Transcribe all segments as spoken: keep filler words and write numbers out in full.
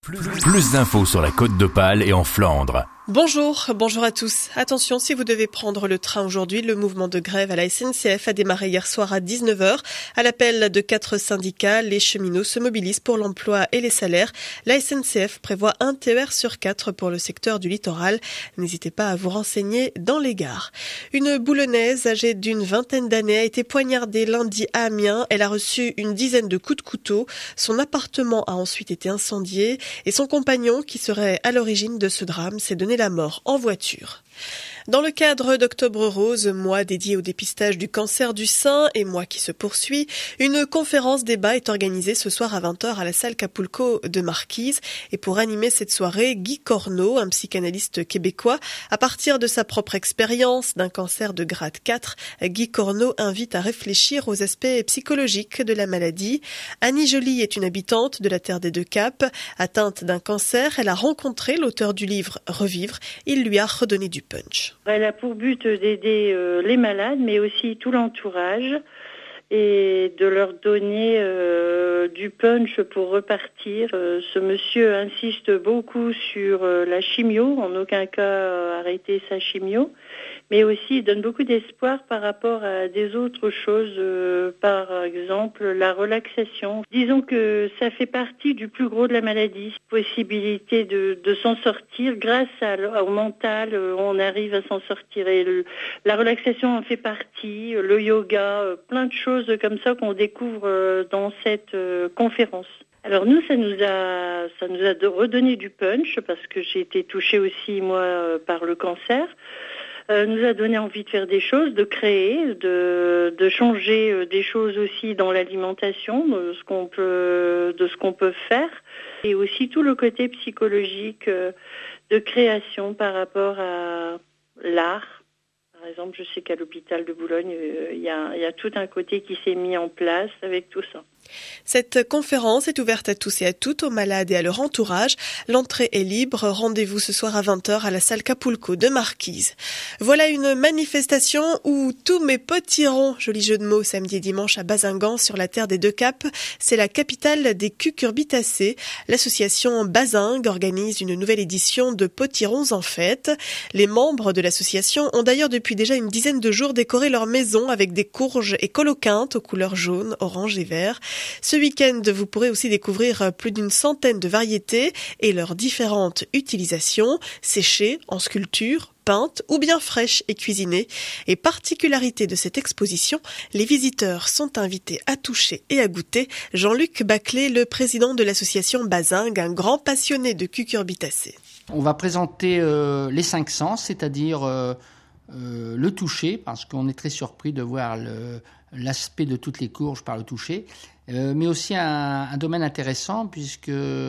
Plus, plus d'infos sur la Côte d'Opale et en Flandre. Bonjour, bonjour à tous. Attention, si vous devez prendre le train aujourd'hui, le mouvement de grève à la S N C F a démarré hier soir à dix-neuf heures. À l'appel de quatre syndicats, les cheminots se mobilisent pour l'emploi et les salaires. La S N C F prévoit un T E R sur quatre pour le secteur du littoral. N'hésitez pas à vous renseigner dans les gares. Une boulonnaise âgée d'une vingtaine d'années a été poignardée lundi à Amiens. Elle a reçu une dizaine de coups de couteau. Son appartement a ensuite été incendié et son compagnon, qui serait à l'origine de ce drame, s'est donné la mort en voiture. Dans le cadre d'Octobre Rose, mois dédié au dépistage du cancer du sein et mois qui se poursuit, une conférence débat est organisée ce soir à vingt heures à la salle Capulco de Marquise. Et pour animer cette soirée, Guy Corneau, un psychanalyste québécois, à partir de sa propre expérience d'un cancer de grade quatre, Guy Corneau invite à réfléchir aux aspects psychologiques de la maladie. Annie Joly est une habitante de la Terre des Deux Caps. Atteinte d'un cancer, elle a rencontré l'auteur du livre Revivre. Il lui a redonné du punch. Elle a pour but d'aider euh, les malades, mais aussi tout l'entourage, et de leur donner euh, du punch pour repartir. Euh, ce monsieur insiste beaucoup sur euh, la chimio, en aucun cas euh, arrêter sa chimio, mais aussi il donne beaucoup d'espoir par rapport à des autres choses, euh, par exemple la relaxation. Disons que ça fait partie du plus gros de la maladie, possibilité de, de s'en sortir grâce à, au mental, euh, on arrive à s'en sortir, et le, la relaxation en fait partie, le yoga, euh, plein de choses comme ça qu'on découvre euh, dans cette euh, conférence. Alors nous, ça nous a, ça nous a redonné du punch parce que j'ai été touchée aussi moi euh, par le cancer. Euh, nous a donné envie de faire des choses, de créer, de, de changer euh, des choses aussi dans l'alimentation, de ce qu'on peut, de ce qu'on peut faire, et aussi tout le côté psychologique euh, de création par rapport à l'art. Par exemple, je sais qu'à l'hôpital de Boulogne, il y a, il y a tout un côté qui s'est mis en place avec tout ça. Cette conférence est ouverte à tous et à toutes, aux malades et à leur entourage. L'entrée est libre. Rendez-vous ce soir à vingt heures à la salle Capulco de Marquise. Voilà une manifestation où tous mes potirons, joli jeu de mots, samedi et dimanche à Bazingan sur la Terre des Deux Caps. C'est la capitale des cucurbitacées. L'association Bazingue organise une nouvelle édition de Potirons en fête. Les membres de l'association ont d'ailleurs depuis déjà une dizaine de jours décoré leur maison avec des courges et coloquintes aux couleurs jaune, orange et vert. Ce week-end, vous pourrez aussi découvrir plus d'une centaine de variétés et leurs différentes utilisations, séchées, en sculpture, peintes ou bien fraîches et cuisinées. Et particularité de cette exposition, les visiteurs sont invités à toucher et à goûter. Jean-Luc Baclé, le président de l'association Bazingue, un grand passionné de cucurbitacées. On va présenter euh, les cinq sens, c'est-à-dire euh, euh, le toucher, parce qu'on est très surpris de voir le, l'aspect de toutes les courges par le toucher. Euh, mais aussi un, un domaine intéressant puisque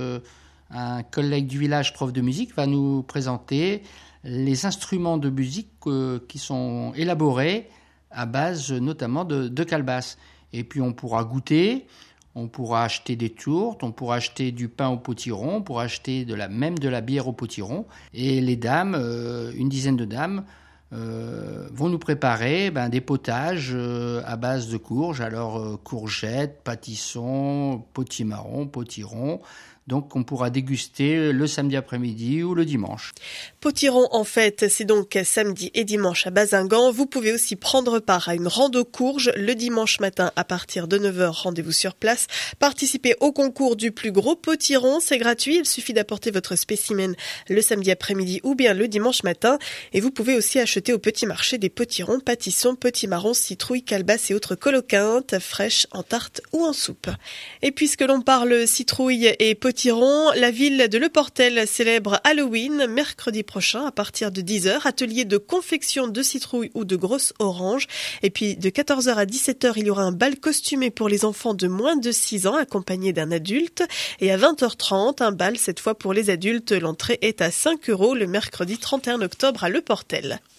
un collègue du village, prof de musique, va nous présenter les instruments de musique euh, qui sont élaborés à base notamment de, de calebasse. Et puis on pourra goûter, on pourra acheter des tourtes, on pourra acheter du pain au potiron, on pourra acheter de la, même de la bière au potiron. Et les dames, euh, une dizaine de dames, Euh, vont nous préparer ben, des potages euh, à base de courges, alors euh, courgettes, pâtissons, potimarron, potiron. Donc on pourra déguster le samedi après-midi ou le dimanche. Potiron en fête, c'est donc samedi et dimanche à Bazingan. Vous pouvez aussi prendre part à une rando courge le dimanche matin à partir de neuf heures. Rendez-vous sur place. Participez au concours du plus gros potiron, c'est gratuit. Il suffit d'apporter votre spécimen le samedi après-midi ou bien le dimanche matin. Et vous pouvez aussi acheter au petit marché des potirons, pâtissons, potimarrons, citrouilles, calebasses et autres coloquintes, fraîches en tarte ou en soupe. Et puisque l'on parle citrouilles et potirons, la ville de Le Portel célèbre Halloween mercredi prochain à partir de dix heures. Atelier de confection de citrouilles ou de grosses oranges. Et puis de quatorze heures à dix-sept heures, il y aura un bal costumé pour les enfants de moins de six ans accompagné d'un adulte. Et à vingt heures trente, un bal cette fois pour les adultes. L'entrée est à cinq euros le mercredi trente et un octobre à Le Portel.